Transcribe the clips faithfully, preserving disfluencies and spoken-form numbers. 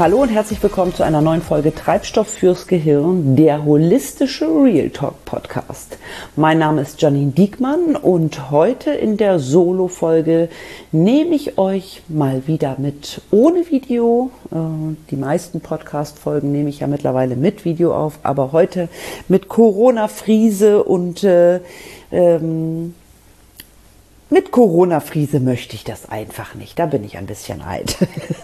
Hallo und herzlich willkommen zu einer neuen Folge Treibstoff fürs Gehirn, der holistische Real Talk Podcast. Mein Name ist Janine Diekmann und heute in der Solo-Folge nehme ich euch mal wieder mit ohne Video. Die meisten Podcast-Folgen nehme ich ja mittlerweile mit Video auf, aber heute mit Corona-Friese und äh, ähm, mit Corona-Friese möchte ich das einfach nicht. Da bin ich ein bisschen alt.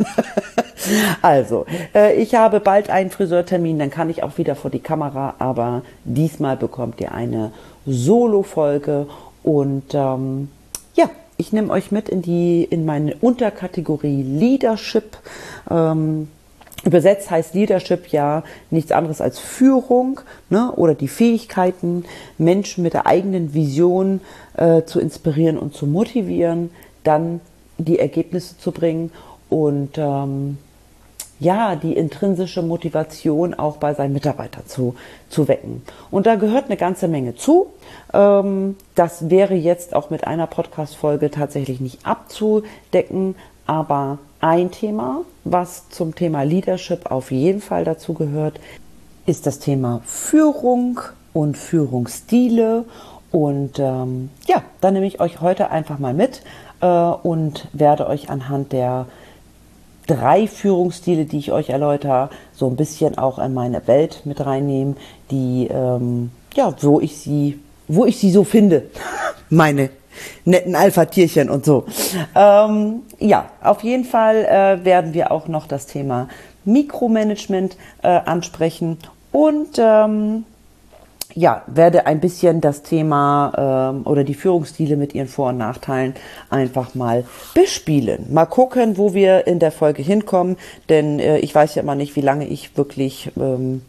Also, äh, ich habe bald einen Friseurtermin, dann kann ich auch wieder vor die Kamera, aber diesmal bekommt ihr eine Solo-Folge und ähm, ja, ich nehme euch mit in die in meine Unterkategorie Leadership. Ähm, übersetzt heißt Leadership ja nichts anderes als Führung, ne, oder die Fähigkeiten, Menschen mit der eigenen Vision äh, zu inspirieren und zu motivieren, dann die Ergebnisse zu bringen und ähm, ja, die intrinsische Motivation auch bei seinen Mitarbeitern zu, zu wecken. Und da gehört eine ganze Menge zu. Ähm, das wäre jetzt auch mit einer Podcast-Folge tatsächlich nicht abzudecken, aber ein Thema, was zum Thema Leadership auf jeden Fall dazu gehört, ist das Thema Führung und Führungsstile. Und ähm, ja, da nehme ich euch heute einfach mal mit äh, und werde euch anhand der drei Führungsstile, die ich euch erläutere, so ein bisschen auch in meine Welt mit reinnehmen, die ähm, ja, wo ich sie, wo ich sie so finde, meine netten Alpha-Tierchen und so. Ähm, ja, auf jeden Fall äh, werden wir auch noch das Thema Mikromanagement äh, ansprechen und ähm, ja, werde ein bisschen das Thema ähm, oder die Führungsstile mit ihren Vor- und Nachteilen einfach mal bespielen. Mal gucken, wo wir in der Folge hinkommen, denn äh, ich weiß ja immer nicht, wie lange ich wirklich ähm,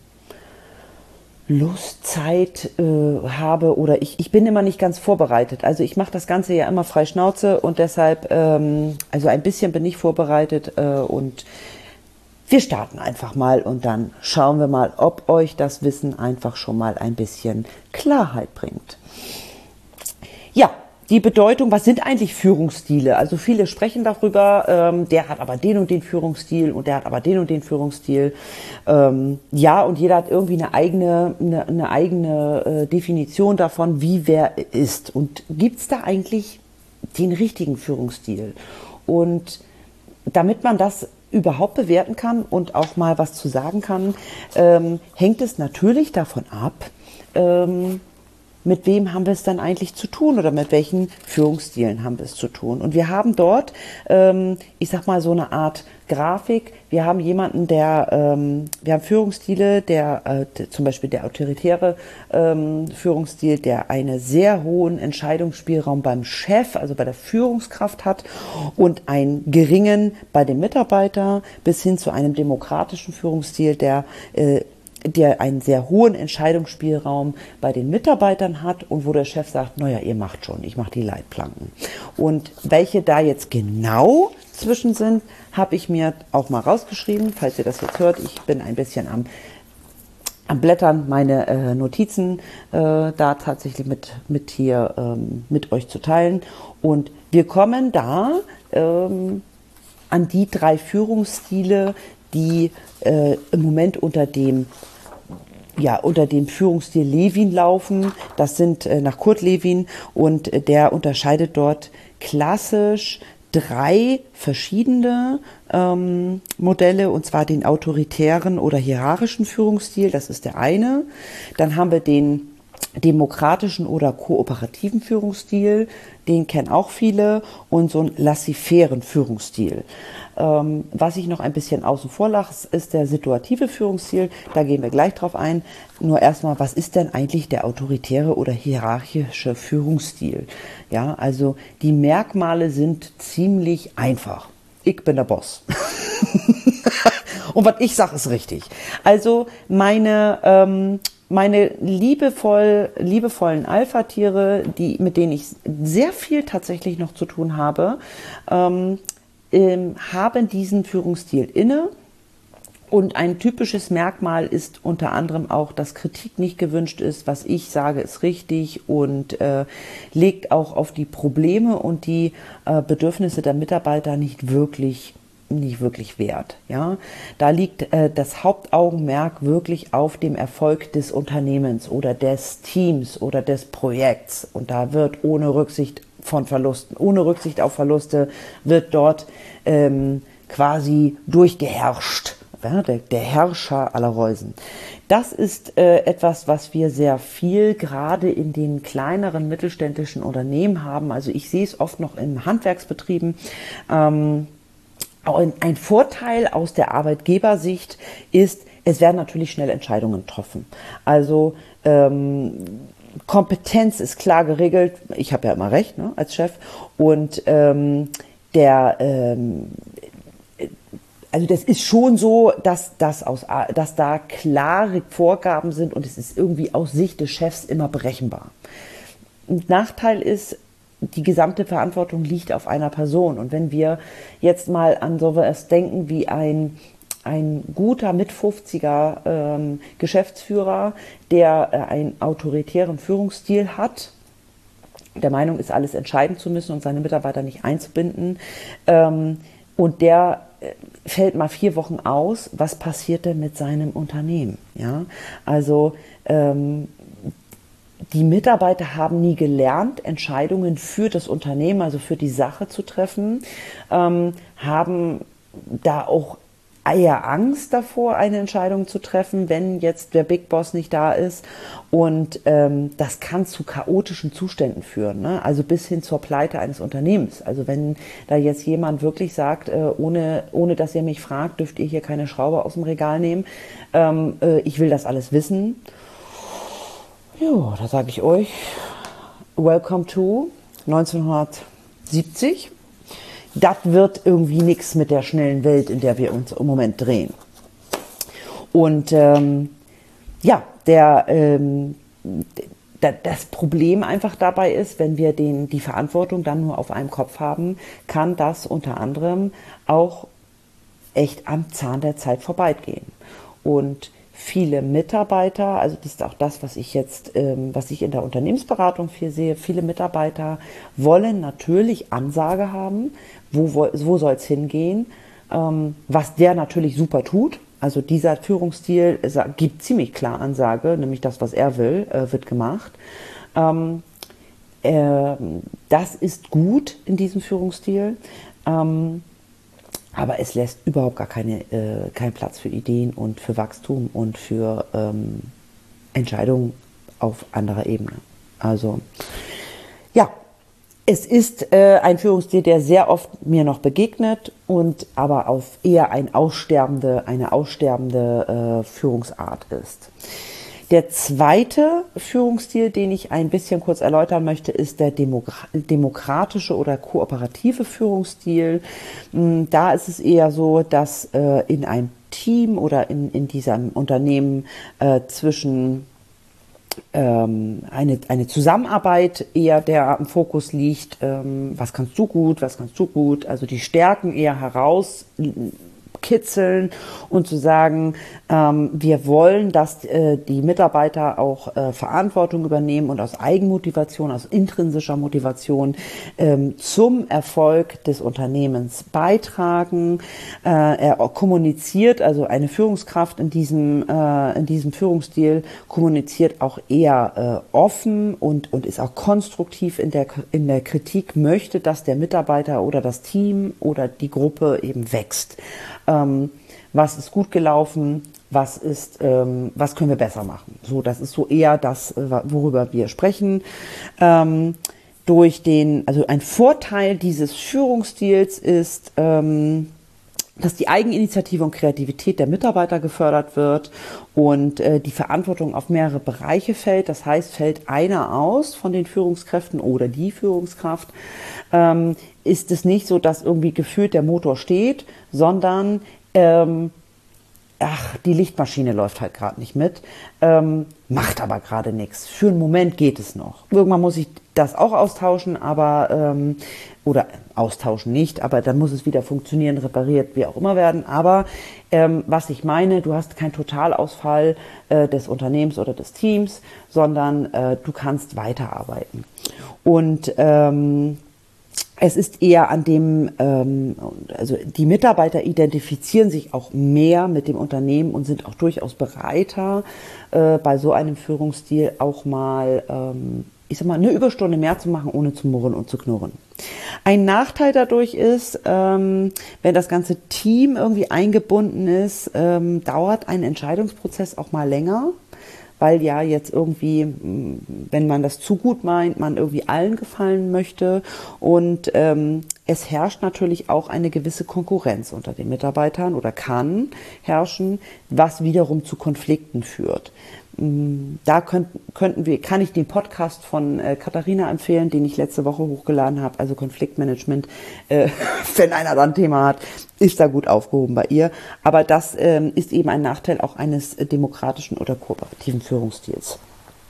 Lust, Zeit äh, habe oder ich, ich bin immer nicht ganz vorbereitet. Also ich mache das Ganze ja immer frei Schnauze und deshalb, ähm, also ein bisschen bin ich vorbereitet äh, und wir starten einfach mal und dann schauen wir mal, ob euch das Wissen einfach schon mal ein bisschen Klarheit bringt. Ja, die Bedeutung, was sind eigentlich Führungsstile? Also viele sprechen darüber, ähm, der hat aber den und den Führungsstil und der hat aber den und den Führungsstil. Ähm, ja, und jeder hat irgendwie eine eigene, eine, eine eigene äh, Definition davon, wie wer ist. Und gibt's da eigentlich den richtigen Führungsstil? Und damit man das überhaupt bewerten kann und auch mal was zu sagen kann, ähm, hängt es natürlich davon ab, ähm, mit wem haben wir es dann eigentlich zu tun oder mit welchen Führungsstilen haben wir es zu tun. Und wir haben dort, ähm, ich sag mal so eine Art Grafik, wir haben jemanden, der, ähm, wir haben Führungsstile, der, äh, der zum Beispiel der autoritäre ähm, Führungsstil, der einen sehr hohen Entscheidungsspielraum beim Chef, also bei der Führungskraft hat und einen geringen bei dem Mitarbeiter bis hin zu einem demokratischen Führungsstil, der äh, der einen sehr hohen Entscheidungsspielraum bei den Mitarbeitern hat und wo der Chef sagt, naja, ihr macht schon, ich mache die Leitplanken. Und welche da jetzt genau zwischen sind, habe ich mir auch mal rausgeschrieben, falls ihr das jetzt hört. Ich bin ein bisschen am, am Blättern, meine äh, Notizen äh, da tatsächlich mit, mit hier ähm, mit euch zu teilen. Und wir kommen da ähm, an die drei Führungsstile, die äh, im Moment unter dem ja, unter dem Führungsstil Lewin laufen. Das sind äh, nach Kurt Lewin und äh, der unterscheidet dort klassisch drei verschiedene ähm, Modelle, und zwar den autoritären oder hierarchischen Führungsstil, das ist der eine. Dann haben wir den demokratischen oder kooperativen Führungsstil, den kennen auch viele, und so einen laissez-fairen Führungsstil. Ähm, was ich noch ein bisschen außen vor lasse, ist der situative Führungsstil, da gehen wir gleich drauf ein. Nur erstmal, was ist denn eigentlich der autoritäre oder hierarchische Führungsstil? Ja, also die Merkmale sind ziemlich einfach. Ich bin der Boss. Und was ich sage, ist richtig. Also meine ähm, Meine liebevoll, liebevollen Alpha-Tiere, die, mit denen ich sehr viel tatsächlich noch zu tun habe, ähm, ähm, haben diesen Führungsstil inne. Und ein typisches Merkmal ist unter anderem auch, dass Kritik nicht gewünscht ist. Was ich sage, ist richtig und äh, legt auch auf die Probleme und die äh, Bedürfnisse der Mitarbeiter nicht wirklich nicht wirklich wert. Ja, da liegt äh, das Hauptaugenmerk wirklich auf dem Erfolg des Unternehmens oder des Teams oder des Projekts. Und da wird ohne Rücksicht von Verlusten, ohne Rücksicht auf Verluste, wird dort ähm, quasi durchgeherrscht. Ja, der, der Herrscher aller Reusen. Das ist äh, etwas, was wir sehr viel gerade in den kleineren mittelständischen Unternehmen haben. Also ich sehe es oft noch in Handwerksbetrieben. Ähm, ein Vorteil aus der Arbeitgebersicht ist, es werden natürlich schnell Entscheidungen getroffen. Also ähm, Kompetenz ist klar geregelt. Ich habe ja immer recht, ne, als Chef. Und ähm, der ähm, Also das ist schon so, dass, dass, aus, dass da klare Vorgaben sind und es ist irgendwie aus Sicht des Chefs immer berechenbar. Ein Nachteil ist, die gesamte Verantwortung liegt auf einer Person. Und wenn wir jetzt mal an sowas denken wie ein, ein guter Mit-fünfziger ähm, Geschäftsführer, der äh, einen autoritären Führungsstil hat, der Meinung ist, alles entscheiden zu müssen und seine Mitarbeiter nicht einzubinden, ähm, und der fällt mal vier Wochen aus, was passiert denn mit seinem Unternehmen? Ja, also ähm, die Mitarbeiter haben nie gelernt, Entscheidungen für das Unternehmen, also für die Sache zu treffen, ähm, haben da auch eher Angst davor, eine Entscheidung zu treffen, wenn jetzt der Big Boss nicht da ist. Und ähm, das kann zu chaotischen Zuständen führen, ne? Also bis hin zur Pleite eines Unternehmens. Also wenn da jetzt jemand wirklich sagt, äh, ohne, ohne dass ihr mich fragt, dürft ihr hier keine Schraube aus dem Regal nehmen. Ähm, äh, ich will das alles wissen. Jo, da sage ich euch, welcome to neunzehnhundertsiebzig. Das wird irgendwie nichts mit der schnellen Welt, in der wir uns im Moment drehen. Und ähm, ja, der, ähm, d- das Problem einfach dabei ist, wenn wir den, die Verantwortung dann nur auf einem Kopf haben, kann das unter anderem auch echt am Zahn der Zeit vorbeigehen. Und viele Mitarbeiter, also das ist auch das, was ich jetzt, ähm, was ich in der Unternehmensberatung viel sehe, viele Mitarbeiter wollen natürlich Ansage haben, wo, wo, wo soll es hingehen, ähm, was der natürlich super tut. Also dieser Führungsstil gibt ziemlich klar Ansage, nämlich das, was er will, äh, wird gemacht. Ähm, äh, das ist gut in diesem Führungsstil. Ähm, Aber es lässt überhaupt gar keine, äh, keinen Platz für Ideen und für Wachstum und für ähm, Entscheidungen auf anderer Ebene. Also ja, es ist äh, ein Führungsstil, der sehr oft mir noch begegnet und aber auf eher ein aussterbende, eine aussterbende äh, Führungsart ist. Der zweite Führungsstil, den ich ein bisschen kurz erläutern möchte, ist der demokratische oder kooperative Führungsstil. Da ist es eher so, dass äh, in einem Team oder in, in diesem Unternehmen äh, zwischen ähm, eine, eine Zusammenarbeit eher der am Fokus liegt. Ähm, was kannst du gut, was kannst du gut? Also die Stärken eher heraus kitzeln und zu sagen, ähm, wir wollen, dass äh, die Mitarbeiter auch äh, Verantwortung übernehmen und aus Eigenmotivation, aus intrinsischer Motivation ähm, zum Erfolg des Unternehmens beitragen. Äh, er kommuniziert, also eine Führungskraft in diesem, äh, in diesem Führungsstil kommuniziert auch eher äh, offen und, und ist auch konstruktiv in der, in der Kritik, möchte, dass der Mitarbeiter oder das Team oder die Gruppe eben wächst. Ähm, was ist gut gelaufen, was ist, ähm, was können wir besser machen. So, das ist so eher das, worüber wir sprechen. Ähm, durch den, also ein Vorteil dieses Führungsstils ist, ähm, dass die Eigeninitiative und Kreativität der Mitarbeiter gefördert wird und äh, die Verantwortung auf mehrere Bereiche fällt. Das heißt, fällt einer aus von den Führungskräften oder die Führungskraft, ähm, ist es nicht so, dass irgendwie gefühlt der Motor steht, sondern ähm, ach, die Lichtmaschine läuft halt gerade nicht mit, ähm, macht aber gerade nichts. Für einen Moment geht es noch. Irgendwann muss ich das auch austauschen, aber ähm, oder austauschen nicht, aber dann muss es wieder funktionieren, repariert, wie auch immer werden. Aber ähm, was ich meine, du hast keinen Totalausfall äh, des Unternehmens oder des Teams, sondern äh, du kannst weiterarbeiten. Und ähm, Es ist eher an dem, ähm, also die Mitarbeiter identifizieren sich auch mehr mit dem Unternehmen und sind auch durchaus bereiter, äh, bei so einem Führungsstil auch mal, ähm, ich sag mal, eine Überstunde mehr zu machen, ohne zu murren und zu knurren. Ein Nachteil dadurch ist, ähm, wenn das ganze Team irgendwie eingebunden ist, ähm, dauert ein Entscheidungsprozess auch mal länger. Weil ja jetzt irgendwie, wenn man das zu gut meint, man irgendwie allen gefallen möchte. Und ähm, es herrscht natürlich auch eine gewisse Konkurrenz unter den Mitarbeitern oder kann herrschen, was wiederum zu Konflikten führt. Da könnt, könnten wir, kann ich den Podcast von äh, Katharina empfehlen, den ich letzte Woche hochgeladen habe, also Konfliktmanagement. Äh, wenn einer da ein Thema hat, ist da gut aufgehoben bei ihr. Aber das ähm, ist eben ein Nachteil auch eines äh, demokratischen oder kooperativen Führungsstils.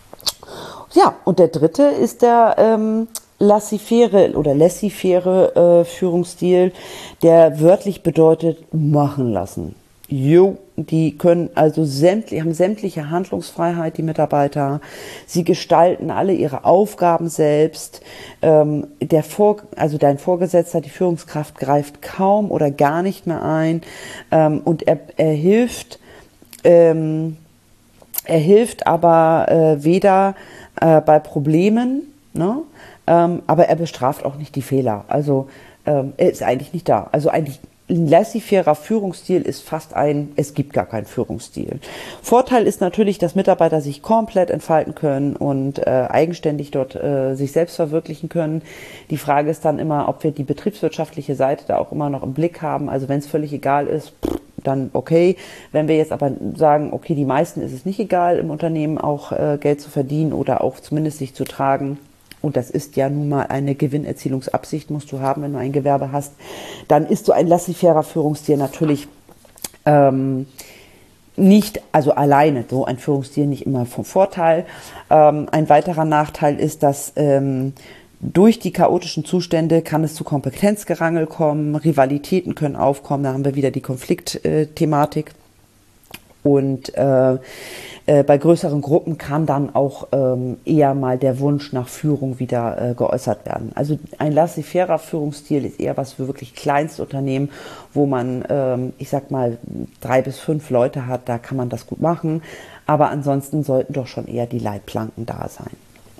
Ja, und der dritte ist der ähm, laissez-faire oder laissez-faire äh, Führungsstil, der wörtlich bedeutet machen lassen. Jo, die können also sämtlich, haben sämtliche Handlungsfreiheit, die Mitarbeiter. Sie gestalten alle ihre Aufgaben selbst. Ähm, der Vor, also dein Vorgesetzter, die Führungskraft greift kaum oder gar nicht mehr ein. Ähm, und er, er hilft, ähm, er hilft aber äh, weder äh, bei Problemen, ne, ähm, aber er bestraft auch nicht die Fehler. Also ähm, er ist eigentlich nicht da. Also eigentlich ein laissez-fairer Führungsstil ist fast ein, es gibt gar keinen Führungsstil. Vorteil ist natürlich, dass Mitarbeiter sich komplett entfalten können und äh, eigenständig dort äh, sich selbst verwirklichen können. Die Frage ist dann immer, ob wir die betriebswirtschaftliche Seite da auch immer noch im Blick haben. Also wenn es völlig egal ist, dann okay. Wenn wir jetzt aber sagen, okay, die meisten ist es nicht egal, im Unternehmen auch äh, Geld zu verdienen oder auch zumindest sich zu tragen, und das ist ja nun mal eine Gewinnerzielungsabsicht, musst du haben, wenn du ein Gewerbe hast, dann ist so ein laissez-fairer Führungsstil natürlich ähm, nicht, also alleine so ein Führungsstil nicht immer vom Vorteil. Ähm, ein weiterer Nachteil ist, dass ähm, durch die chaotischen Zustände kann es zu Kompetenzgerangel kommen, Rivalitäten können aufkommen, da haben wir wieder die Konfliktthematik. Und äh, äh, bei größeren Gruppen kann dann auch ähm, eher mal der Wunsch nach Führung wieder äh, geäußert werden. Also ein laissez-fairer Führungsstil ist eher was für wirklich Kleinstunternehmen, wo man, ähm, ich sag mal, drei bis fünf Leute hat, da kann man das gut machen. Aber ansonsten sollten doch schon eher die Leitplanken da sein.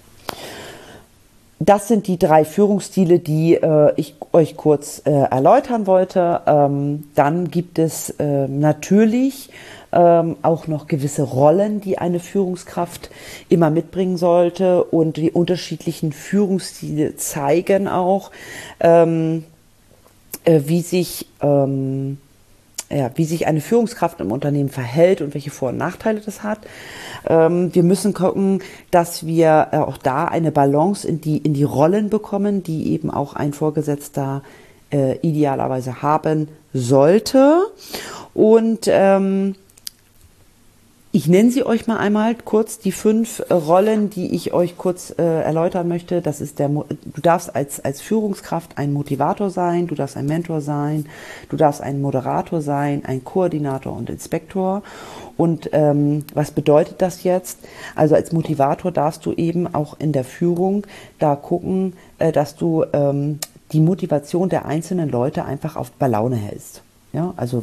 Das sind die drei Führungsstile, die äh, ich euch kurz äh, erläutern wollte. Ähm, dann gibt es äh, natürlich ähm, auch noch gewisse Rollen, die eine Führungskraft immer mitbringen sollte. Und die unterschiedlichen Führungsstile zeigen auch, ähm, äh, wie sich... Ähm, ja, wie sich eine Führungskraft im Unternehmen verhält und welche Vor- und Nachteile das hat. Ähm, wir müssen gucken, dass wir äh, auch da eine Balance in die, in die Rollen bekommen, die eben auch ein Vorgesetzter äh, idealerweise haben sollte. Und ähm, ich nenne sie euch mal einmal kurz, die fünf äh, Rollen, die ich euch kurz äh, erläutern möchte. Das ist der, du darfst als, als Führungskraft ein Motivator sein, du darfst ein Mentor sein, du darfst ein Moderator sein, ein Koordinator und Inspektor. Und ähm, was bedeutet das jetzt? Also als Motivator darfst du eben auch in der Führung da gucken, äh, dass du ähm, die Motivation der einzelnen Leute einfach auf bei Laune hältst. Ja, also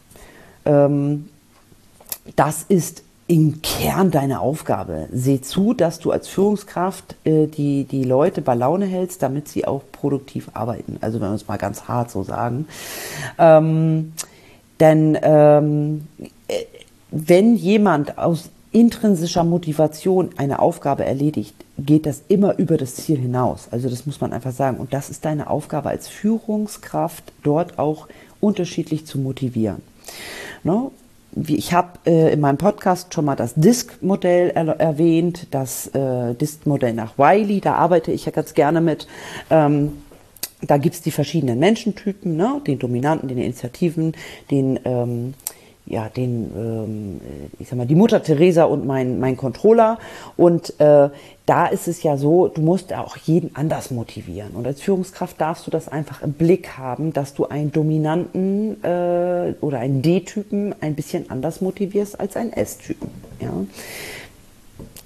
ähm, das ist im Kern deine Aufgabe. Seh zu, dass du als Führungskraft äh, die, die Leute bei Laune hältst, damit sie auch produktiv arbeiten. Also wenn wir es mal ganz hart so sagen. Ähm, denn ähm, äh, wenn jemand aus intrinsischer Motivation eine Aufgabe erledigt, geht das immer über das Ziel hinaus. Also das muss man einfach sagen. Und das ist deine Aufgabe als Führungskraft, dort auch unterschiedlich zu motivieren. No? Ich habe äh, in meinem Podcast schon mal das D I S C-Modell er erwähnt, das äh, D I S C-Modell nach Wiley, da arbeite ich ja ganz gerne mit. Ähm, da gibt's die verschiedenen Menschentypen, ne? Den Dominanten, den Initiativen, den, ähm, ja, den, ähm, ich sag mal, die Mutter Teresa und mein, mein Controller. Und äh, da ist es ja so, du musst auch jeden anders motivieren. Und als Führungskraft darfst du das einfach im Blick haben, dass du einen Dominanten äh, oder einen D-Typen ein bisschen anders motivierst als einen S-Typen. Ja?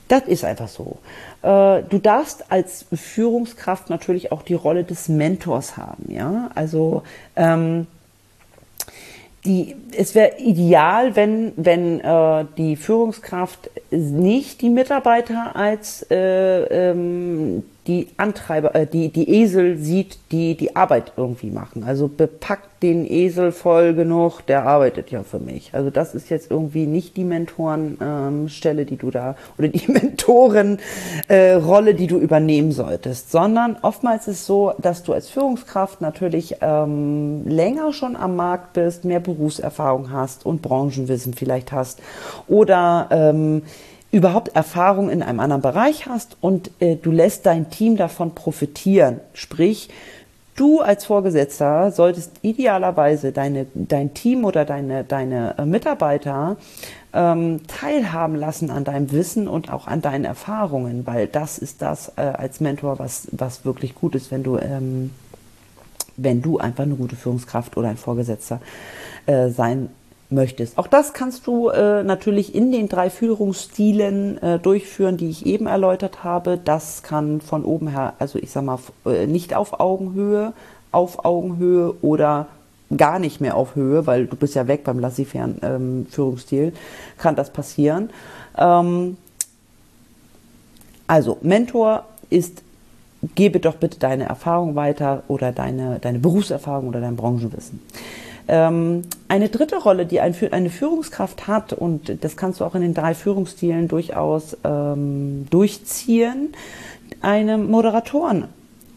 Das ist einfach so. Äh, du darfst als Führungskraft natürlich auch die Rolle des Mentors haben, ja. Also ähm, die, es wäre ideal, wenn, wenn äh, die Führungskraft nicht die Mitarbeiter als äh, ähm, die Antreiber, äh, die, die Esel sieht, die die Arbeit irgendwie machen. Also bepackt den Esel voll genug, der arbeitet ja für mich. Also das ist jetzt irgendwie nicht die Mentorenstelle, ähm, die du da, oder die Mentorenrolle, äh, Rolle, die du übernehmen solltest, sondern oftmals ist es so, dass du als Führungskraft natürlich ähm, länger schon am Markt bist, mehr Berufserfahrung hast und Branchenwissen vielleicht hast oder ähm, überhaupt Erfahrung in einem anderen Bereich hast und äh, du lässt dein Team davon profitieren. Sprich, du als Vorgesetzter solltest idealerweise deine, dein Team oder deine, deine äh, Mitarbeiter ähm, teilhaben lassen an deinem Wissen und auch an deinen Erfahrungen, weil das ist das äh, als Mentor, was, was wirklich gut ist, wenn du, ähm, wenn du einfach eine gute Führungskraft oder ein Vorgesetzter äh, sein möchtest. Auch das kannst du äh, natürlich in den drei Führungsstilen äh, durchführen, die ich eben erläutert habe. Das kann von oben her, also ich sag mal, äh, nicht auf Augenhöhe, auf Augenhöhe oder gar nicht mehr auf Höhe, weil du bist ja weg beim laissez-faire ähm, Führungsstil, kann das passieren. Ähm, also Mentor ist, gebe doch bitte deine Erfahrung weiter oder deine, deine Berufserfahrung oder dein Branchenwissen. Eine dritte Rolle, die eine Führungskraft hat, und das kannst du auch in den drei Führungsstilen durchaus ähm, durchziehen, eine Moderatorenfunktion,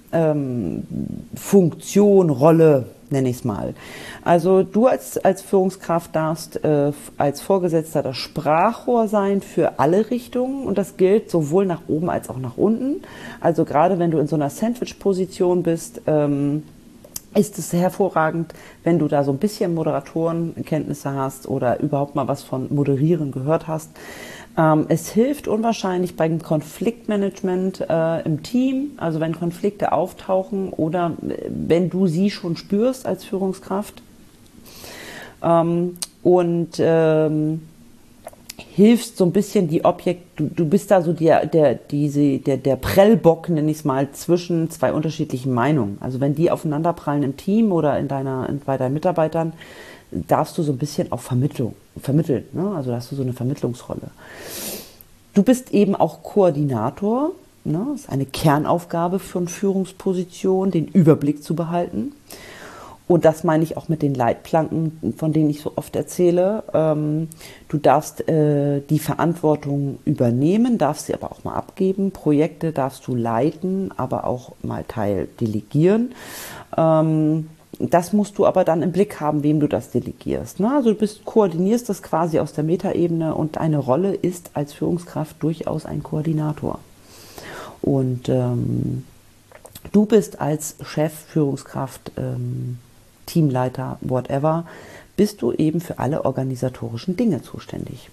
ähm, Rolle, nenne ich es mal. Also du als, als Führungskraft darfst äh, als Vorgesetzter das Sprachrohr sein für alle Richtungen und das gilt sowohl nach oben als auch nach unten. Also gerade wenn du in so einer Sandwich-Position bist, ähm, ist es hervorragend, wenn du da so ein bisschen Moderatorenkenntnisse hast oder überhaupt mal was von Moderieren gehört hast. Ähm, es hilft unwahrscheinlich beim Konfliktmanagement äh, im Team, also wenn Konflikte auftauchen oder wenn du sie schon spürst als Führungskraft. Ähm, und ähm, hilfst so ein bisschen die Objekt, du, du bist da so der, der, diese, der, der Prellbock, nenne ich es mal, zwischen zwei unterschiedlichen Meinungen. Also wenn die aufeinanderprallen im Team oder in deiner, in, bei deinen Mitarbeitern, darfst du so ein bisschen auch Vermittlung, vermitteln, ne? Also da hast du so eine Vermittlungsrolle. Du bist eben auch Koordinator, ne? Das ist eine Kernaufgabe von Führungsposition, den Überblick zu behalten. Und das meine ich auch mit den Leitplanken, von denen ich so oft erzähle. Ähm, du darfst äh, die Verantwortung übernehmen, darfst sie aber auch mal abgeben. Projekte darfst du leiten, aber auch mal Teil delegieren. Ähm, das musst du aber dann im Blick haben, wem du das delegierst. Ne? Also du bist, koordinierst das quasi aus der Metaebene und deine Rolle ist als Führungskraft durchaus ein Koordinator. Und ähm, du bist als Chef, Führungskraft, ähm, Teamleiter, whatever, bist du eben für alle organisatorischen Dinge zuständig.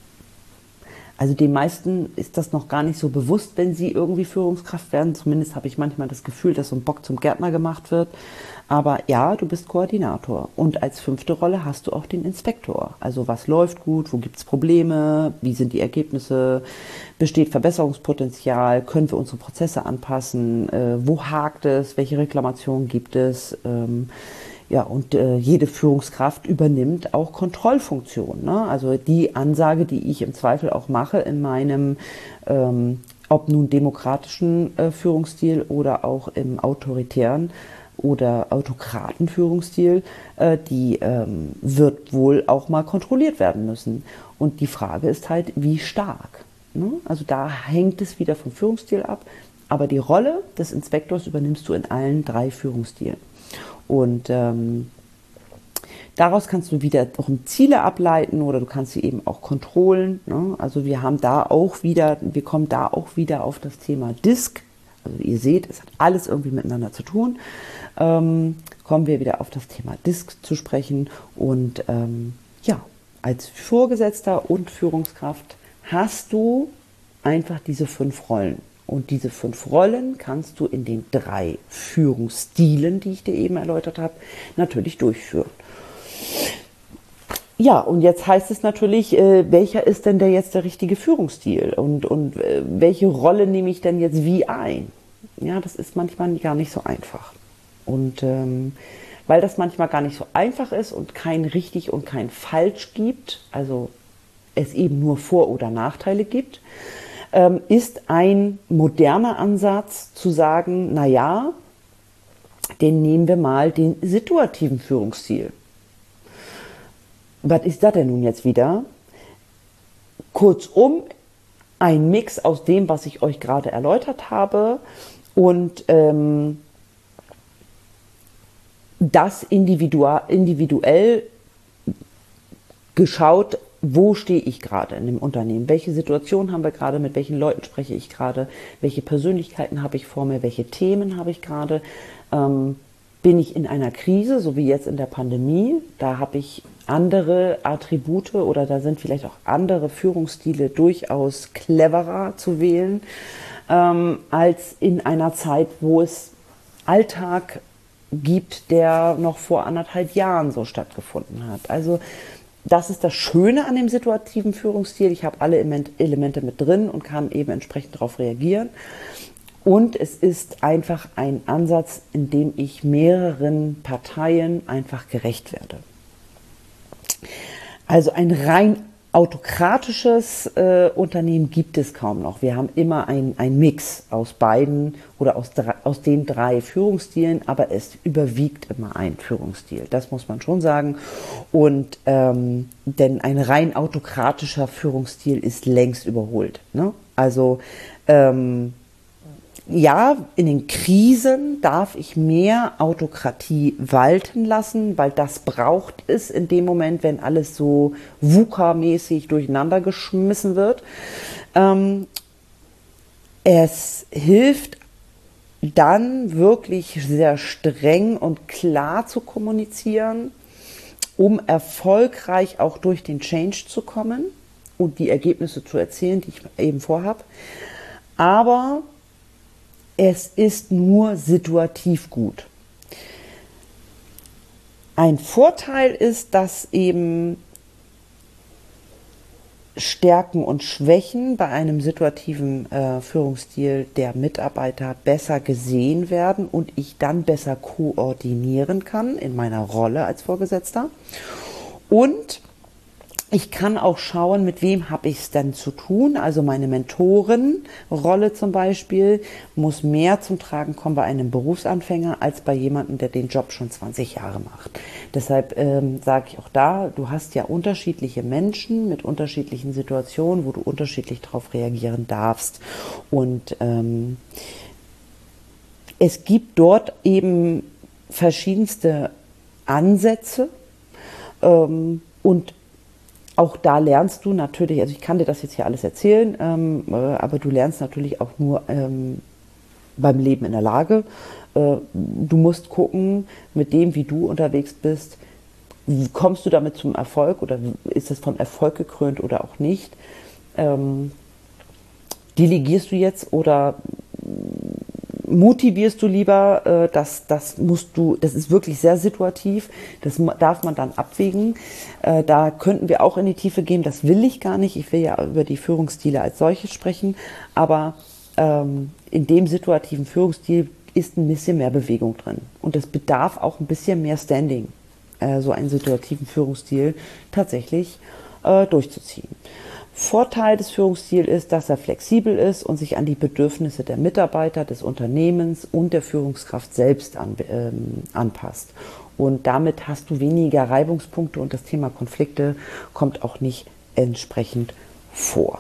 Also den meisten ist das noch gar nicht so bewusst, wenn sie irgendwie Führungskraft werden. Zumindest habe ich manchmal das Gefühl, dass so ein Bock zum Gärtner gemacht wird. Aber ja, du bist Koordinator. Und als fünfte Rolle hast du auch den Inspektor. Also was läuft gut, wo gibt es Probleme, wie sind die Ergebnisse, besteht Verbesserungspotenzial, können wir unsere Prozesse anpassen, äh, wo hakt es, welche Reklamationen gibt es. Ähm, Ja, und äh, jede Führungskraft übernimmt auch Kontrollfunktionen. Ne? Also die Ansage, die ich im Zweifel auch mache in meinem, ähm, ob nun demokratischen äh, Führungsstil oder auch im autoritären oder Autokratenführungsstil, äh, die ähm, wird wohl auch mal kontrolliert werden müssen. Und die Frage ist halt, wie stark. Ne? Also da hängt es wieder vom Führungsstil ab. Aber die Rolle des Inspektors übernimmst du in allen drei Führungsstilen. Und ähm, daraus kannst du wieder auch Ziele ableiten oder du kannst sie eben auch kontrollen. Ne? Also wir haben da auch wieder, wir kommen da auch wieder auf das Thema Disk. Also ihr seht, es hat alles irgendwie miteinander zu tun. Ähm, kommen wir wieder auf das Thema Disk zu sprechen. Und ähm, ja, als Vorgesetzter und Führungskraft hast du einfach diese fünf Rollen. Und diese fünf Rollen kannst du in den drei Führungsstilen, die ich dir eben erläutert habe, natürlich durchführen. Ja, und jetzt heißt es natürlich, äh, welcher ist denn der jetzt der richtige Führungsstil und, und äh, welche Rolle nehme ich denn jetzt wie ein? Ja, das ist manchmal gar nicht so einfach. Und ähm, weil das manchmal gar nicht so einfach ist und kein richtig und kein falsch gibt, also es eben nur Vor- oder Nachteile gibt, ähm, ist ein moderner Ansatz zu sagen, na ja, den nehmen wir mal den situativen Führungsstil. Was ist das denn nun jetzt wieder? Kurzum, ein Mix aus dem, was ich euch gerade erläutert habe und ähm, das individuell geschaut, wo stehe ich gerade in dem Unternehmen, welche Situation haben wir gerade, mit welchen Leuten spreche ich gerade, welche Persönlichkeiten habe ich vor mir, welche Themen habe ich gerade, ähm, bin ich in einer Krise, so wie jetzt in der Pandemie, da habe ich andere Attribute oder da sind vielleicht auch andere Führungsstile durchaus cleverer zu wählen, ähm, als in einer Zeit, wo es Alltag gibt, der noch vor anderthalb Jahren so stattgefunden hat. Also das ist das Schöne an dem situativen Führungsstil. Ich habe alle Elemente mit drin und kann eben entsprechend darauf reagieren. Und es ist einfach ein Ansatz, in dem ich mehreren Parteien einfach gerecht werde. Also ein rein autokratisches äh, Unternehmen gibt es kaum noch. Wir haben immer ein, ein Mix aus beiden oder aus, drei, aus den drei Führungsstilen, aber es überwiegt immer ein Führungsstil. Das muss man schon sagen. Und ähm, denn ein rein autokratischer Führungsstil ist längst überholt. Ne? Also ähm, ja, in den Krisen darf ich mehr Autokratie walten lassen, weil das braucht es in dem Moment, wenn alles so VUCA-mäßig durcheinander geschmissen wird. Ähm, es hilft dann wirklich sehr streng und klar zu kommunizieren, um erfolgreich auch durch den Change zu kommen und die Ergebnisse zu erzielen, die ich eben vorhabe. Aber es ist nur situativ gut. Ein Vorteil ist, dass eben Stärken und Schwächen bei einem situativen äh, Führungsstil der Mitarbeiter besser gesehen werden und ich dann besser koordinieren kann in meiner Rolle als Vorgesetzter. Und ich kann auch schauen, mit wem habe ich es denn zu tun. Also meine Mentorenrolle zum Beispiel muss mehr zum Tragen kommen bei einem Berufsanfänger als bei jemandem, der den Job schon zwanzig Jahre macht. Deshalb ähm, sage ich auch da, du hast ja unterschiedliche Menschen mit unterschiedlichen Situationen, wo du unterschiedlich darauf reagieren darfst. Und ähm, es gibt dort eben verschiedenste Ansätze ähm, und auch da lernst du natürlich, also ich kann dir das jetzt hier alles erzählen, ähm, äh, aber du lernst natürlich auch nur ähm, beim Leben in der Lage. Äh, du musst gucken, mit dem, wie du unterwegs bist, kommst du damit zum Erfolg oder ist es von Erfolg gekrönt oder auch nicht? Ähm, delegierst du jetzt oder motivierst du lieber, äh, das, das musst du, das ist wirklich sehr situativ, das darf man dann abwägen. Äh, da könnten wir auch in die Tiefe gehen, das will ich gar nicht, ich will ja über die Führungsstile als solche sprechen, aber ähm, in dem situativen Führungsstil ist ein bisschen mehr Bewegung drin und es bedarf auch ein bisschen mehr Standing, äh, so einen situativen Führungsstil tatsächlich äh, durchzuziehen. Vorteil des Führungsstils ist, dass er flexibel ist und sich an die Bedürfnisse der Mitarbeiter, des Unternehmens und der Führungskraft selbst an, ähm, anpasst. Und damit hast du weniger Reibungspunkte und das Thema Konflikte kommt auch nicht entsprechend vor.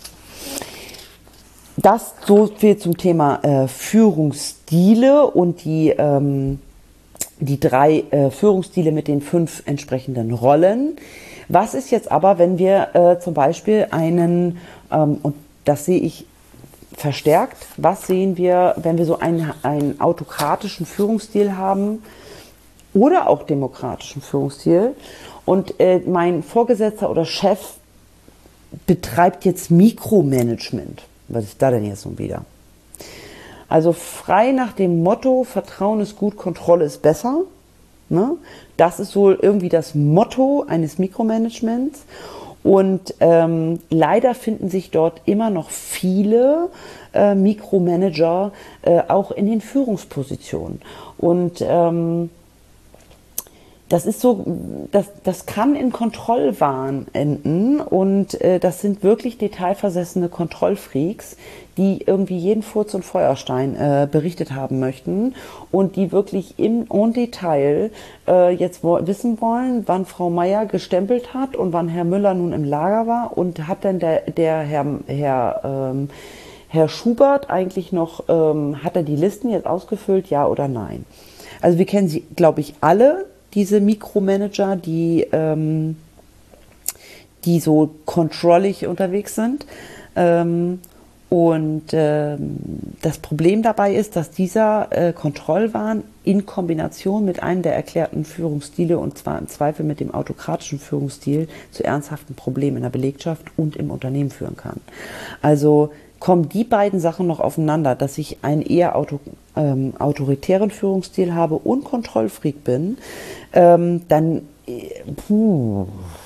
Das so viel zum Thema äh, Führungsstile und die, ähm, die drei äh, Führungsstile mit den fünf entsprechenden Rollen. Was ist jetzt aber, wenn wir äh, zum Beispiel einen, ähm, und das sehe ich verstärkt, was sehen wir, wenn wir so einen, einen autokratischen Führungsstil haben oder auch demokratischen Führungsstil und äh, mein Vorgesetzter oder Chef betreibt jetzt Mikromanagement. Was ist da denn jetzt nun wieder? Also frei nach dem Motto, Vertrauen ist gut, Kontrolle ist besser, Ne? Das ist so irgendwie das Motto eines Mikromanagements. Und ähm, leider finden sich dort immer noch viele äh, Mikromanager äh, auch in den Führungspositionen. Und ähm, das ist so, das, das kann in Kontrollwahn enden und äh, das sind wirklich detailversessene Kontrollfreaks, die irgendwie jeden Furz und Feuerstein äh, berichtet haben möchten und die wirklich im en Detail äh, jetzt wo, wissen wollen, wann Frau Meier gestempelt hat und wann Herr Müller nun im Lager war und hat denn der, der Herr, Herr, ähm, Herr Schubert eigentlich noch, ähm, hat er die Listen jetzt ausgefüllt, ja oder nein? Also wir kennen sie, glaube ich, alle, diese Mikromanager, die, ähm, die so controllig unterwegs sind. Ähm, und ähm, das Problem dabei ist, dass dieser äh, Kontrollwahn in Kombination mit einem der erklärten Führungsstile, und zwar im Zweifel mit dem autokratischen Führungsstil, zu ernsthaften Problemen in der Belegschaft und im Unternehmen führen kann. Also kommen die beiden Sachen noch aufeinander, dass ich einen eher auto, ähm, autoritären Führungsstil habe und Kontrollfreak bin, ähm, dann äh, puh,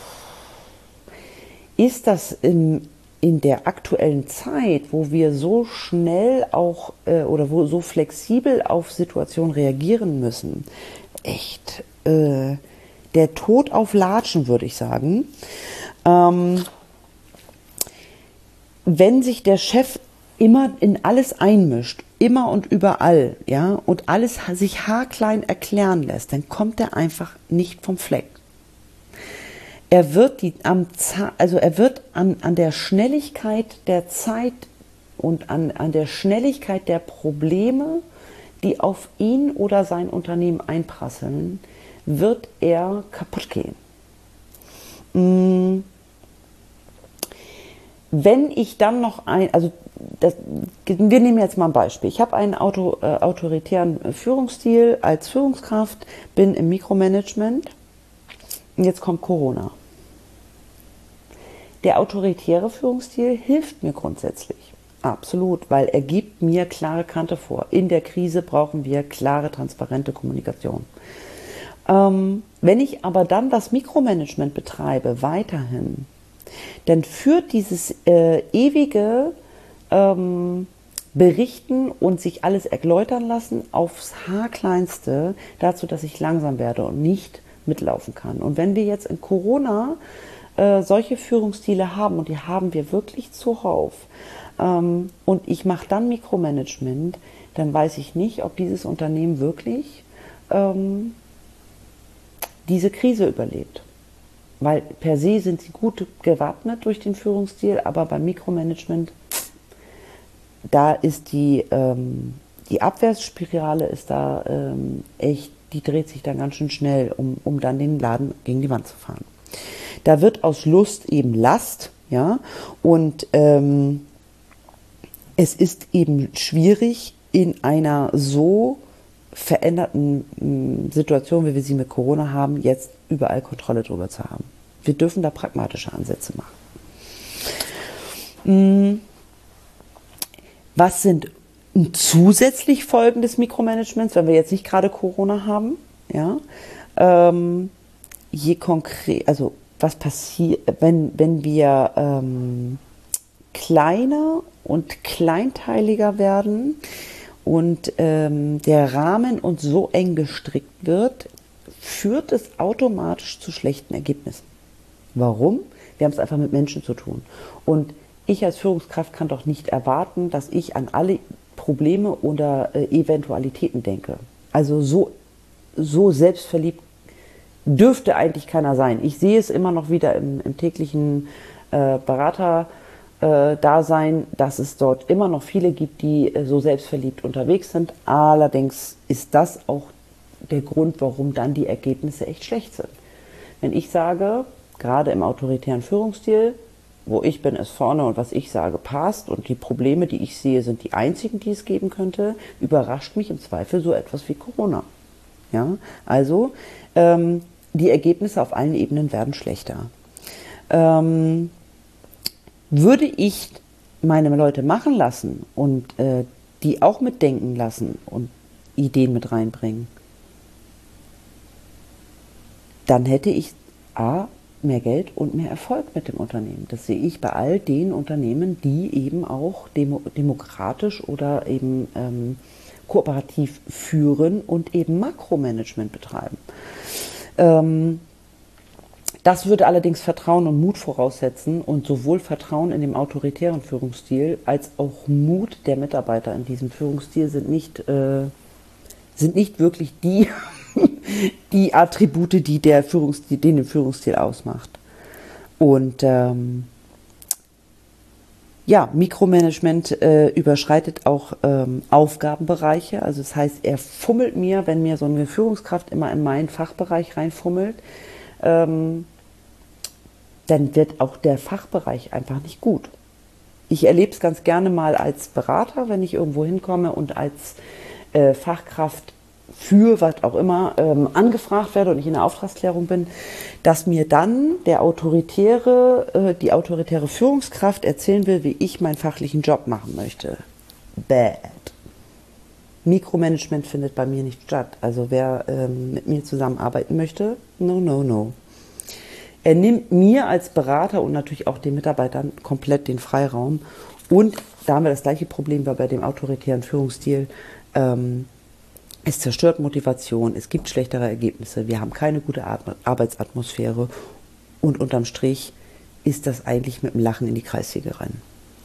ist das im, in der aktuellen Zeit, wo wir so schnell auch äh, oder wo so flexibel auf Situationen reagieren müssen, echt äh, der Tod auf Latschen, würde ich sagen. Ähm, Wenn sich der Chef immer in alles einmischt, immer und überall, ja, und alles sich haarklein erklären lässt, dann kommt er einfach nicht vom Fleck. Er wird die am also er wird an, an der Schnelligkeit der Zeit und an, an der Schnelligkeit der Probleme, die auf ihn oder sein Unternehmen einprasseln, wird er kaputt gehen. Mmh. Wenn ich dann noch ein, also das, wir nehmen jetzt mal ein Beispiel. Ich habe einen Auto, äh, autoritären Führungsstil als Führungskraft, bin im Mikromanagement und jetzt kommt Corona. Der autoritäre Führungsstil hilft mir grundsätzlich, absolut, weil er gibt mir klare Kante vor. In der Krise brauchen wir klare, transparente Kommunikation. Ähm, wenn ich aber dann das Mikromanagement betreibe, weiterhin, dann führt dieses äh, ewige ähm, Berichten und sich alles erläutern lassen aufs Haarkleinste dazu, dass ich langsam werde und nicht mitlaufen kann. Und wenn wir jetzt in Corona äh, solche Führungsstile haben, und die haben wir wirklich zuhauf, ähm, und ich mache dann Mikromanagement, dann weiß ich nicht, ob dieses Unternehmen wirklich ähm, diese Krise überlebt. Weil per se sind sie gut gewappnet durch den Führungsstil, aber beim Mikromanagement, da ist die, ähm, die Abwärtsspirale ist da ähm, echt, die dreht sich dann ganz schön schnell, um, um dann den Laden gegen die Wand zu fahren. Da wird aus Lust eben Last, ja, und ähm, es ist eben schwierig, in einer so veränderten Situation, wie wir sie mit Corona haben, jetzt überall Kontrolle drüber zu haben. Wir dürfen da pragmatische Ansätze machen. Was sind zusätzlich Folgen des Mikromanagements, wenn wir jetzt nicht gerade Corona haben? Ja, ähm, je konkret, also was passiert, wenn, wenn wir ähm, kleiner und kleinteiliger werden und ähm, der Rahmen uns so eng gestrickt wird, führt es automatisch zu schlechten Ergebnissen. Warum? Wir haben es einfach mit Menschen zu tun. Und ich als Führungskraft kann doch nicht erwarten, dass ich an alle Probleme oder äh, Eventualitäten denke. Also so, so selbstverliebt dürfte eigentlich keiner sein. Ich sehe es immer noch wieder im, im täglichen äh, Berater-Dasein, äh, dass es dort immer noch viele gibt, die äh, so selbstverliebt unterwegs sind. Allerdings ist das auch der Grund, warum dann die Ergebnisse echt schlecht sind. Wenn ich sage, gerade im autoritären Führungsstil, wo ich bin, ist vorne und was ich sage, passt und die Probleme, die ich sehe, sind die einzigen, die es geben könnte, überrascht mich im Zweifel so etwas wie Corona. Ja? Also ähm, die Ergebnisse auf allen Ebenen werden schlechter. Ähm, würde ich meine Leute machen lassen und äh, die auch mitdenken lassen und Ideen mit reinbringen, dann hätte ich A, mehr Geld und mehr Erfolg mit dem Unternehmen. Das sehe ich bei all den Unternehmen, die eben auch demo demokratisch oder eben ähm, kooperativ führen und eben Makromanagement betreiben. Ähm, das würde allerdings Vertrauen und Mut voraussetzen und sowohl Vertrauen in dem autoritären Führungsstil als auch Mut der Mitarbeiter in diesem Führungsstil sind nicht, äh, sind nicht wirklich die, die Attribute, die der Führungsstil, den den Führungsstil ausmacht. Und ähm, ja, Mikromanagement äh, überschreitet auch ähm, Aufgabenbereiche. Also das heißt, er fummelt mir, wenn mir so eine Führungskraft immer in meinen Fachbereich reinfummelt, ähm, dann wird auch der Fachbereich einfach nicht gut. Ich erlebe es ganz gerne mal als Berater, wenn ich irgendwo hinkomme und als äh, Fachkraft für was auch immer ähm, angefragt werde und ich in der Auftragsklärung bin, dass mir dann der autoritäre, äh, die autoritäre Führungskraft erzählen will, wie ich meinen fachlichen Job machen möchte. Bad. Mikromanagement findet bei mir nicht statt. Also wer ähm, mit mir zusammenarbeiten möchte, no, no, no. Er nimmt mir als Berater und natürlich auch den Mitarbeitern komplett den Freiraum. Und da haben wir das gleiche Problem wie bei dem autoritären Führungsstil. Ähm, es zerstört Motivation, es gibt schlechtere Ergebnisse, wir haben keine gute Arbeitsatmosphäre und unterm Strich ist das eigentlich mit dem Lachen in die Kreissäge rennen.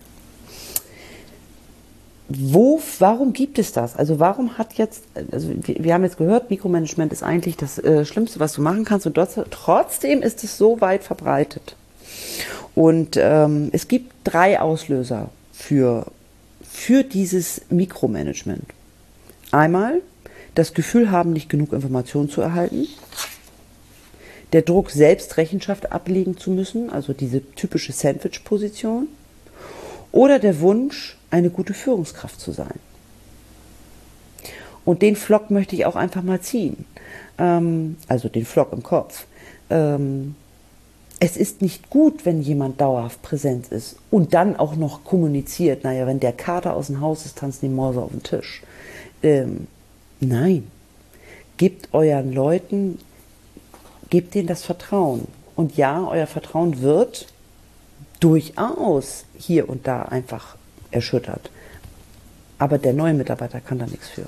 Wo, warum gibt es das? Also warum hat jetzt, also wir, wir haben jetzt gehört, Mikromanagement ist eigentlich das äh, Schlimmste, was du machen kannst und dort, trotzdem ist es so weit verbreitet. Und ähm, es gibt drei Auslöser für, für dieses Mikromanagement. Einmal das Gefühl haben, nicht genug Informationen zu erhalten, der Druck, selbst Rechenschaft ablegen zu müssen, also diese typische Sandwich-Position, oder der Wunsch, eine gute Führungskraft zu sein. Und den Flock möchte ich auch einfach mal ziehen, ähm, also den Flock im Kopf. Ähm, es ist nicht gut, wenn jemand dauerhaft präsent ist und dann auch noch kommuniziert, naja, wenn der Kater aus dem Haus ist, tanzen die Mäuse auf den Tisch. Ähm, nein, gebt euren Leuten, gebt denen das Vertrauen. Und ja, euer Vertrauen wird durchaus hier und da einfach erschüttert. Aber der neue Mitarbeiter kann da nichts für.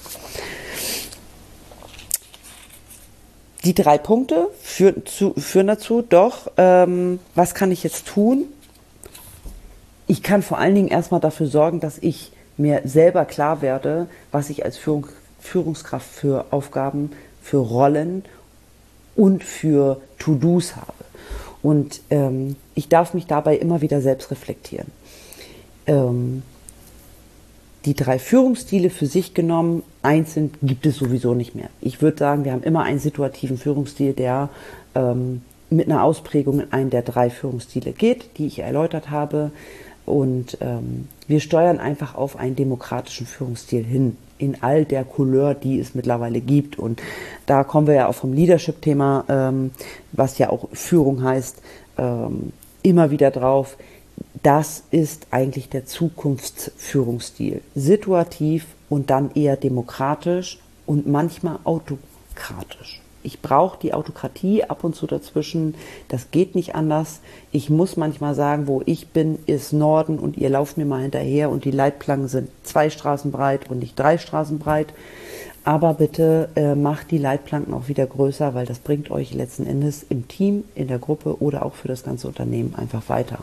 Die drei Punkte führen, zu, führen dazu, doch, ähm, was kann ich jetzt tun? Ich kann vor allen Dingen erstmal dafür sorgen, dass ich mir selber klar werde, was ich als Führung, Führungskraft für Aufgaben, für Rollen und für To-Dos habe. Und ähm, ich darf mich dabei immer wieder selbst reflektieren. Ähm, die drei Führungsstile für sich genommen, einzeln gibt es sowieso nicht mehr. Ich würde sagen, wir haben immer einen situativen Führungsstil, der ähm, mit einer Ausprägung in einen der drei Führungsstile geht, die ich erläutert habe. Und ähm, wir steuern einfach auf einen demokratischen Führungsstil hin, in all der Couleur, die es mittlerweile gibt. Und da kommen wir ja auch vom Leadership-Thema, ähm, was ja auch Führung heißt, ähm, immer wieder drauf. Das ist eigentlich der Zukunftsführungsstil. Situativ und dann eher demokratisch und manchmal autokratisch. Ich brauche die Autokratie ab und zu dazwischen. Das geht nicht anders. Ich muss manchmal sagen, wo ich bin, ist Norden und ihr lauft mir mal hinterher und die Leitplanken sind zwei Straßen breit und nicht drei Straßen breit. Aber bitte äh, macht die Leitplanken auch wieder größer, weil das bringt euch letzten Endes im Team, in der Gruppe oder auch für das ganze Unternehmen einfach weiter.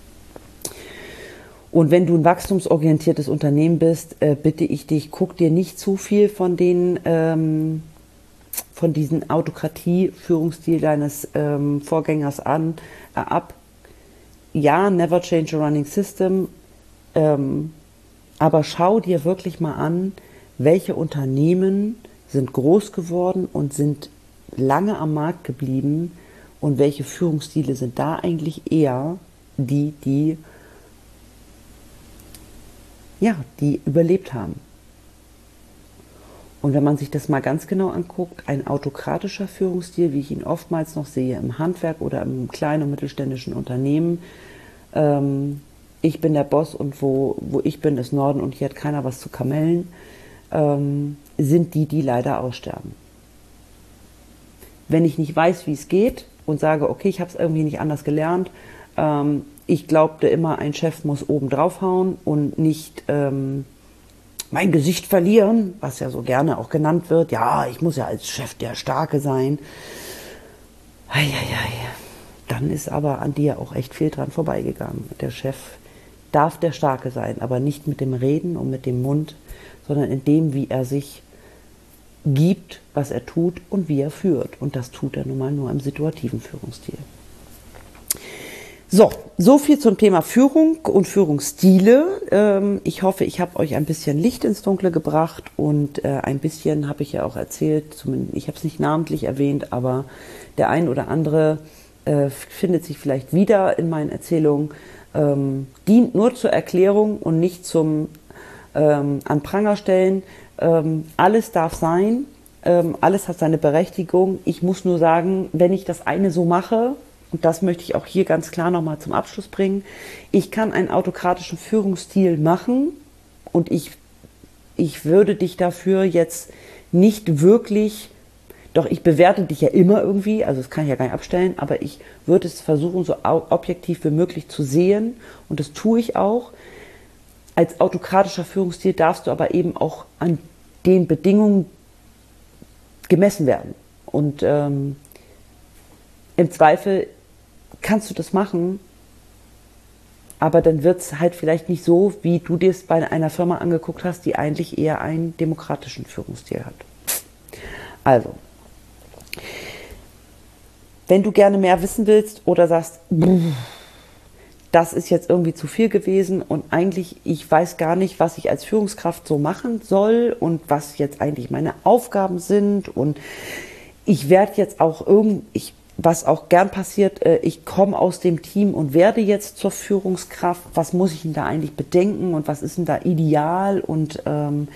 Und wenn du ein wachstumsorientiertes Unternehmen bist, äh, bitte ich dich, guck dir nicht zu viel von den ähm, von diesem Autokratie-Führungsstil deines ähm, Vorgängers an, äh, ab. Ja, never change a running system, ähm, aber schau dir wirklich mal an, welche Unternehmen sind groß geworden und sind lange am Markt geblieben und welche Führungsstile sind da eigentlich eher die, die, ja, die überlebt haben. Und wenn man sich das mal ganz genau anguckt, ein autokratischer Führungsstil, wie ich ihn oftmals noch sehe im Handwerk oder im kleinen und mittelständischen Unternehmen, ähm, ich bin der Boss und wo, wo ich bin, ist Norden und hier hat keiner was zu kamellen, ähm, sind die, die leider aussterben. wenn ich nicht weiß, wie es geht und sage, okay, ich habe es irgendwie nicht anders gelernt. Ähm, ich glaubte immer, ein Chef muss oben draufhauen und nicht ähm, mein Gesicht verlieren, was ja so gerne auch genannt wird. Ja, ich muss ja als Chef der Starke sein. Eieiei. Dann ist aber an dir auch echt viel dran vorbeigegangen. Der Chef darf der Starke sein, aber nicht mit dem Reden und mit dem Mund, sondern in dem, wie er sich gibt, was er tut und wie er führt. Und das tut er nun mal nur im situativen Führungsstil. So, so viel zum Thema Führung und Führungsstile. Ich hoffe, ich habe euch ein bisschen Licht ins Dunkle gebracht und ein bisschen habe ich ja auch erzählt, zumindest, ich habe es nicht namentlich erwähnt, aber der ein oder andere äh, findet sich vielleicht wieder in meinen Erzählungen, ähm, dient nur zur Erklärung und nicht zum ähm, an Pranger stellen. Ähm, alles darf sein, ähm, alles hat seine Berechtigung. Ich muss nur sagen, wenn ich das eine so mache, und das möchte ich auch hier ganz klar nochmal zum Abschluss bringen, ich kann einen autokratischen Führungsstil machen und ich, ich würde dich dafür jetzt nicht wirklich, doch ich bewerte dich ja immer irgendwie, also das kann ich ja gar nicht abstellen, aber ich würde es versuchen, so objektiv wie möglich zu sehen und das tue ich auch. Als autokratischer Führungsstil darfst du aber eben auch an den Bedingungen gemessen werden und ähm, im Zweifel kannst du das machen, aber dann wird es halt vielleicht nicht so, wie du dir es bei einer Firma angeguckt hast, die eigentlich eher einen demokratischen Führungsstil hat. Also, wenn du gerne mehr wissen willst oder sagst, das ist jetzt irgendwie zu viel gewesen und eigentlich, ich weiß gar nicht, was ich als Führungskraft so machen soll und was jetzt eigentlich meine Aufgaben sind und ich werde jetzt auch irgend, ich was auch gern passiert, ich komme aus dem Team und werde jetzt zur Führungskraft. Was muss ich denn da eigentlich bedenken und was ist denn da ideal? Und ähm,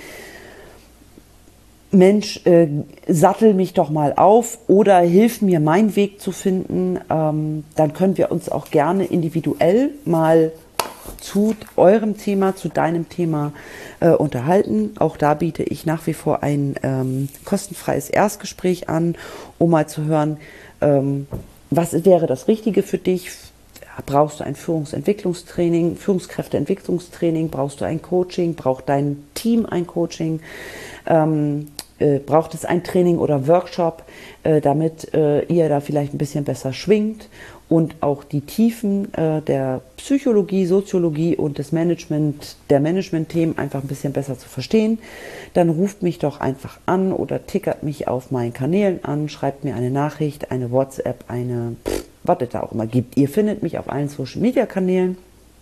Mensch, äh, sattel mich doch mal auf oder hilf mir, meinen Weg zu finden. Ähm, dann können wir uns auch gerne individuell mal zu eurem Thema, zu deinem Thema äh, unterhalten. Auch da biete ich nach wie vor ein ähm, kostenfreies Erstgespräch an, um mal zu hören, ähm, was wäre das Richtige für dich? Brauchst du ein Führungsentwicklungstraining, Führungskräfteentwicklungstraining? Brauchst du ein Coaching? Braucht dein Team ein Coaching? Ähm, äh, braucht es ein Training oder Workshop, äh, damit äh, ihr da vielleicht ein bisschen besser schwingt und auch die Tiefen äh, der Psychologie, Soziologie und des Management, der Management-Themen einfach ein bisschen besser zu verstehen, dann ruft mich doch einfach an oder tickert mich auf meinen Kanälen an, schreibt mir eine Nachricht, eine WhatsApp, eine, pff, was es da auch immer gibt. Ihr findet mich auf allen Social-Media-Kanälen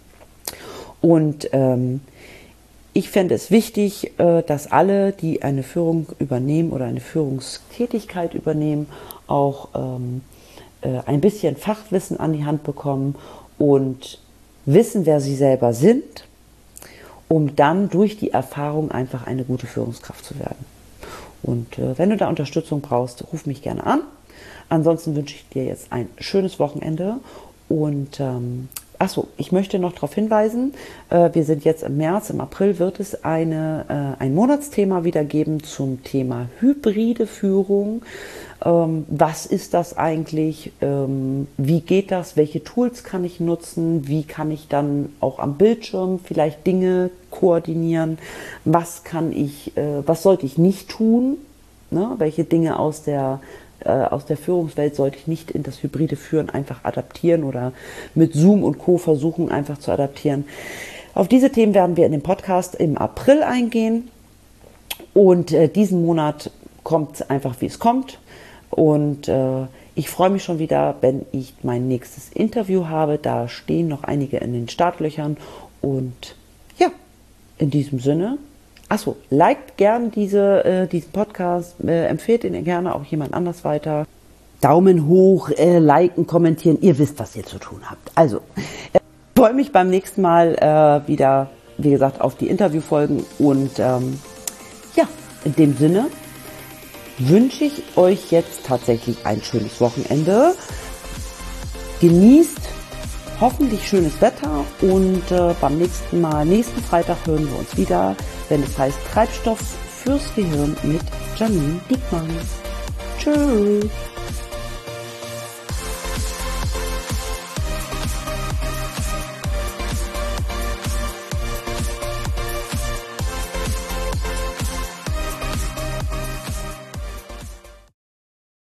und ähm, ich fände es wichtig, äh, dass alle, die eine Führung übernehmen oder eine Führungstätigkeit übernehmen, auch ähm, äh, ein bisschen Fachwissen an die Hand bekommen und wissen, wer sie selber sind, um dann durch die Erfahrung einfach eine gute Führungskraft zu werden. Und äh, wenn du da Unterstützung brauchst, ruf mich gerne an. Ansonsten wünsche ich dir jetzt ein schönes Wochenende und ähm, Achso, ich möchte noch darauf hinweisen, äh, wir sind jetzt im März, im April wird es eine, äh, ein Monatsthema wieder geben zum Thema hybride Führung. Ähm, was ist das eigentlich? Ähm, wie geht das? Welche Tools kann ich nutzen? Wie kann ich dann auch am Bildschirm vielleicht Dinge koordinieren? Was kann ich, äh, was sollte ich nicht tun? Ne? Welche Dinge aus der aus der Führungswelt sollte ich nicht in das hybride Führen einfach adaptieren oder mit Zoom und Co. versuchen einfach zu adaptieren. Auf diese Themen werden wir in dem Podcast im April eingehen und äh, diesen Monat kommt es einfach, wie es kommt und äh, ich freue mich schon wieder, wenn ich mein nächstes Interview habe. Da stehen noch einige in den Startlöchern und ja, in diesem Sinne. Achso, liked gern diese, äh, diesen Podcast, äh, empfehlt ihn gerne auch jemand anders weiter. Daumen hoch, äh, liken, kommentieren, ihr wisst, was ihr zu tun habt. Also, ich äh, freue mich beim nächsten Mal äh, wieder, wie gesagt, auf die Interviewfolgen. Und ähm, ja, in dem Sinne wünsche ich euch jetzt tatsächlich ein schönes Wochenende. Genießt hoffentlich schönes Wetter und äh, beim nächsten Mal, nächsten Freitag hören wir uns wieder, wenn es heißt Treibstoff fürs Gehirn mit Janine Diekmann. Tschüss.